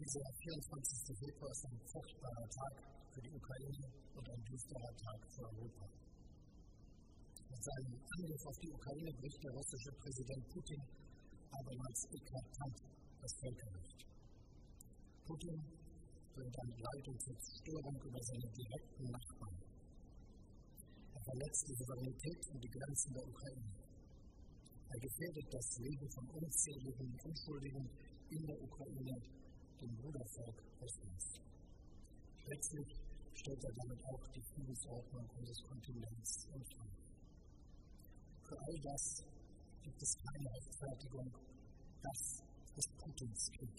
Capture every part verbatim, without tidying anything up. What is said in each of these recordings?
Dieser vierundzwanzigster Februar ist ein furchtbarer Tag für die Ukraine und ein düsterer Tag für Europa. Mit seinem Angriff auf die Ukraine bricht der russische Präsident Putin abermals eklatant das Völkerrecht. Putin bringt damit Leid und Zerstörung über seine direkten Nachbarn. Er verletzt die Souveränität und die Grenzen der Ukraine. Er gefährdet das Leben von unzähligen Unschuldigen in der Ukraine, dem Brudervolk Russlands. Letztlich stellt er damit auch die Friedensordnung unseres Kontinents in Frage. Für all das gibt es keine Rechtfertigung. Das ist Putins Krieg.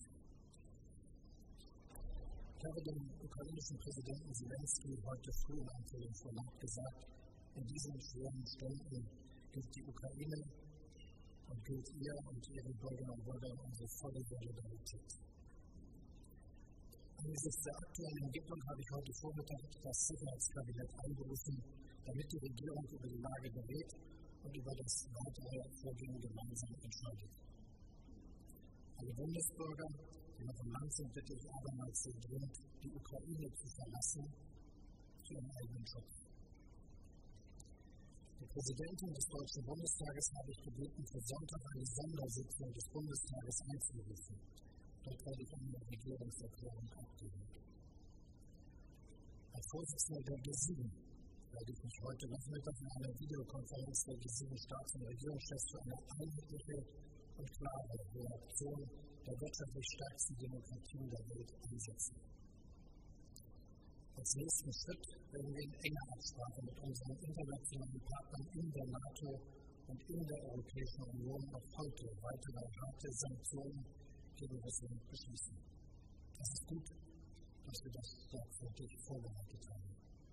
Ich habe dem ukrainischen Präsidenten Zelensky heute früh in einem Telefonat gesagt, in diesen schweren Stunden gilt die Ukraine und gilt ihr und ihren Bürgerinnen und Bürgern unsere volle Solidarität. Angesichts der aktuellen Entwicklung habe ich heute Vormittag das Sicherheitskabinett einberufen, damit die Regierung über die Lage berät und über das weitere Vorgehen gemeinsam entscheidet. Alle Bundesbürger, die noch im Land sind, bitte ich abermals sehr dringend, die Ukraine zu verlassen, zu ihrem eigenen Schutz. Die Präsidentin des Deutschen Bundestages habe ich gebeten, für Sonntag eine Sondersitzung des Bundestages einzuberufen. Dort werde ich eine Regierungserklärung abgeben. Als Vorsitzender der G sieben werde ich mich heute Nachmittag in einer Videokonferenz der G sieben Staats- und Regierungschefs für eine einheitliche und klare Reaktion der wirtschaftlich stärksten Demokratien der Welt einsetzen. Als nächsten Schritt werden wir in enger Absprache mit unseren internationalen Partnern in der NATO und in der Europäischen Union noch heute weitere harte Sanktionen gegen Russland beschließen. Es ist gut, dass wir das sorgfältig vorbereitet haben.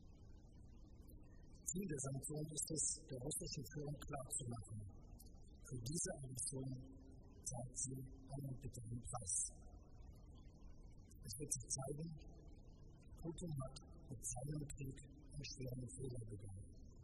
Ziel der Sanktionen ist es, der russischen Führung klarzumachen: Für diese Aggression zahlt sie einen bitteren Preis. Es wird sich zeigen, Putin hat mit seinem Krieg einen schweren Fehler begangen.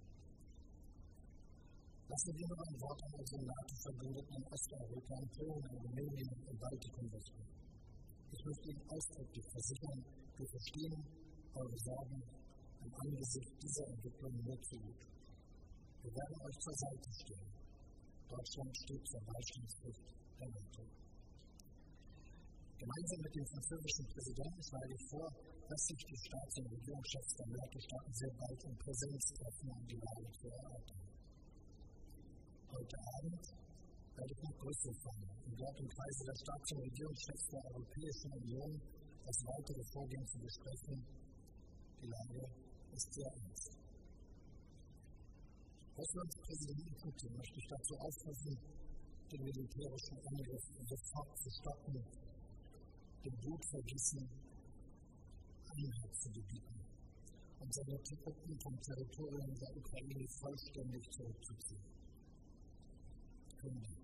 Lassen wir noch ein Wort an unsere NATO-Verbündeten in Osteuropa, in Polen, in Rumänien und im Baltikum richten. Ich möchte Ihnen ausdrücklich versichern, wir verstehen eure Sorgen im Angesicht dieser Entwicklung nur zu gut. Wir werden euch zur Seite stehen. Deutschland steht zur Beistandspflicht der NATO. Gemeinsam mit dem französischen Präsidenten schlage ich vor, dass sich die Staats- und Regierungschefs der NATO-Staaten sehr bald in Präsenz treffen, um die Lage zu erörtern. Heute Abend werde ich nach Brüssel fahren und dort im Kreise der Staats- und Regierungschefs der Europäischen Union das weitere Vorgehen zu besprechen. Die Lage ist sehr ernst. Russlands Präsident Putin möchte ich dazu aufrufen, den militärischen Angriff sofort zu stoppen, dem Blutvergießen Einhalt zu gebieten und seine Truppen vom Territorium der Ukraine vollständig zurückzuziehen. Vielen Dank.